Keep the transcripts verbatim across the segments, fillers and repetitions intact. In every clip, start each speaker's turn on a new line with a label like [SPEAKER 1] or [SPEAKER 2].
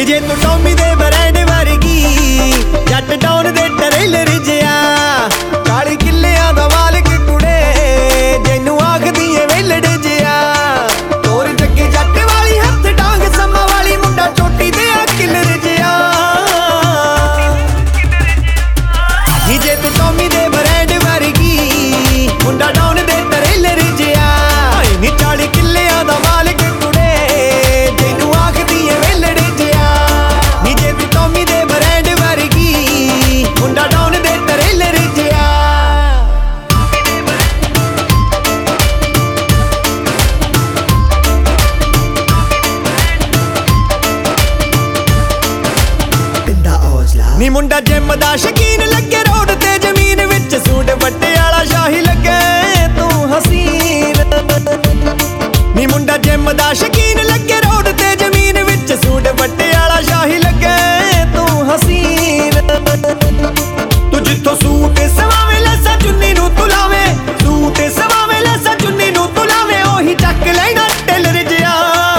[SPEAKER 1] ਨੀ ਜੇ ਤੂੰ ਟੌਮੀ ਦੇ ਬਰੈਂਡ ਵਰਗੀ ਜੱਟ ਡਾਊਨ ਦੇ ਟਰੇਲਰ ਜਿਆ ਚਾਲੀ ਕਿੱਲਿਆਂ ਦਾ ਮਾਲਕ ਕੁੜੇ ਜਿਹਨੂੰ ਆਖਦੀ ਏ ਵੇਲੜ ਜਿਆ ਤੋਰ ਜੱਗੇ ਜੱਟ ਵਾਲੀ ਹੱਥ ਡਾਂਗ ਸਮਾਂ ਵਾਲੀ ਮੁੰਡਾ ਚੋਟੀ ਦੇ ਆ ਕਿੱਲਰ ਜਿਆ ਨੀ ਜੇ ਤੂੰ ਟੌਮੀ ਦੇ ਬਰੈਂਡ ਵਰਗੀ ਮੁੰਡਾ ਡਾਊਨ ਦੇ ਟਰੇਲਰ ਜਿਆ ਨੀ ਚਾਲੀ ਕਿੱਲਿਆਂ ਦਾ ਮਾਲਕ ਕੁੜੇ ਜਿਹਨੂੰ ਆਖਦੀ ਏ ਵੇਲੜ ਜਿਆ ਨੀ ਜੇ ਤੂੰ ਟੌਮੀ ਦੇ ਬਰੈਂਡ ਵਰਗੀ ਮੁੰਡਾ ਡਾਊਨ ਦੇ ਟਰੇਲਰ ਜਿਆ ਨੀ ਮੁੰਡਾ ਜਿਮ ਦਾ ਸ਼ਕੀਨ ਲੱਗੇ ਰੋਡ ਤੇ ਜ਼ਮੀਨ ਵਿੱਚ ਸੂਟ ਵੱਟੇ ਵਾਲਾ ਸ਼ਾਹੀ ਲੱਗੇ ਤੂੰ ਹਸੀਨ ਨੀ ਮੁੰਡਾ ਜਿਮ ਦਾ ਸ਼ਕੀਨ ਲੱਗੇ ਰੋਡ ਤੇ ਜ਼ਮੀਨ ਵਿੱਚ ਸੂਟ ਵੱਟੇ ਵਾਲਾ ਸ਼ਾਹੀ ਲੱਗੇ ਤੂੰ ਹਸੀਨ ਤੂੰ ਜਿੱਥੋਂ ਸੂਟ ਸਵਾਵੇਂ ਲੈਸਾ ਚੁੰਨੀ ਨੂੰ ਤੁਲਾਵੇਂ ਸੂਟ ਸਵਾਵੇਂ ਲੈਸਾ ਚੁੰਨੀ ਨੂੰ ਤੁਲਾਵੇਂ ਉਹੀ ਚੱਕ ਲੈਣਾ ਟੇਲਰ ਜਿਆ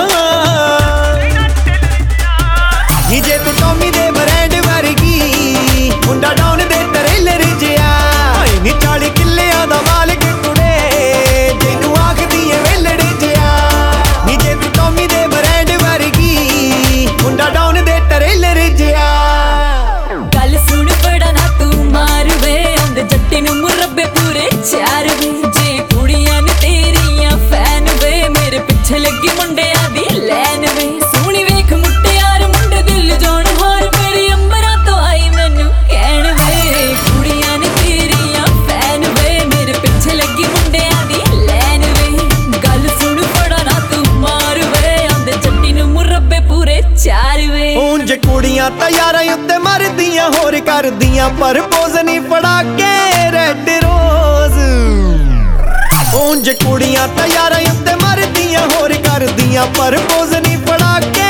[SPEAKER 1] ਨੀ ਜੇ ਤੂੰ ਟੌਮੀ ਦੇ ਬਰੈਂਡ ਵਰਗੀ ਮੁੰਡਾ ਡਾਊਨ ਦੇ ਟਰੇਲਰ ਜਿਆ ਨੀ ਚਾਲੀ ਕਿੱਲਿਆਂ ਦਾ ਮਾਲਕ ਕੁੜੇ ਜਿਹਨੂੰ ਆਖਦੀ ਏ ਵੇਲੜ ਜਿਆ ਨੀ ਜੇ ਤੂੰ ਟੌਮੀ ਦੇ ਬਰੈਂਡ ਵਰਗੀ ਮੁੰਡਾ ਡਾਊਨ ਦੇ ਟਰੇਲਰ ਜਿਆ
[SPEAKER 2] ਗੱਲ ਸੁਣ ਬੜਾ ਨਾ ਤੂੰ ਮਾਰ ਵੇ ਆਉਂਦੇ ਜੱਟੀ ਨੂੰ ਮੁਰੱਬੇ ਪੂਰੇ ਚਾਰ ਵੇ ਜੇ ਕੁੜੀਆਂ ਨੇ ਤੇਰੀਆਂ ਫੈਨ ਵੇ ਮੇਰੇ ਪਿੱਛੇ ਲੱਗੀ ਮੁੰਡਿਆਂ ਦੀ ਲੈਨ ਵੇ ਸੋਹਣੀ ਵੇਖ ਮੁਟਿਆਰ ਮੁੰਡੇ ਦਿਲ ਜਾਣ ਹਾਰ ਮੇਰੀ ਅੰਬਰਾਂ ਤੋਂ ਆਈ ਮੈਨੂੰ ਕਹਿਣ ਵੇ ਕੁੜੀਆਂ ਨੇ ਤੇਰੀਆਂ ਫੈਨ ਵੇ ਮੇਰੇ ਪਿੱਛੇ ਲੱਗੀ ਮੁੰਡਿਆਂ ਦੀ ਲੈਨ ਵੇ ਗੱਲ ਸੁਣ ਬੜਾ ਨਾ ਤੂੰ ਮਾਰ ਵੇ ਆਉਂਦੇ ਜੱਟੀ ਨੂੰ ਮੁਰੱਬੇ ਪੂਰੇ ਚਾਰ ਵੇ
[SPEAKER 1] ਉਂਝ ਕੁੜੀਆਂ ਤਾਂ ਯਾਰਾਂ ਉੱਤੇ ਮਰਦੀਆਂ ਹੋਰ ਕਰਦੀਆਂ ਪਰ ਪੋਜ਼ ਨਹੀਂ ਫੜਾ ਕੇ ਰੈੱਡ ਰੋਜ਼ ਉਂਝ ਕੁੜੀਆਂ ਤਾਂ ਯਾਰਾਂ ਉੱਤੇ ਮਰਦੀਆਂ ਹੋਰ ਕਰਦੀਆਂ ਪਰ ਪੋਜ਼ ਨਹੀਂ ਫੜਾ ਕੇ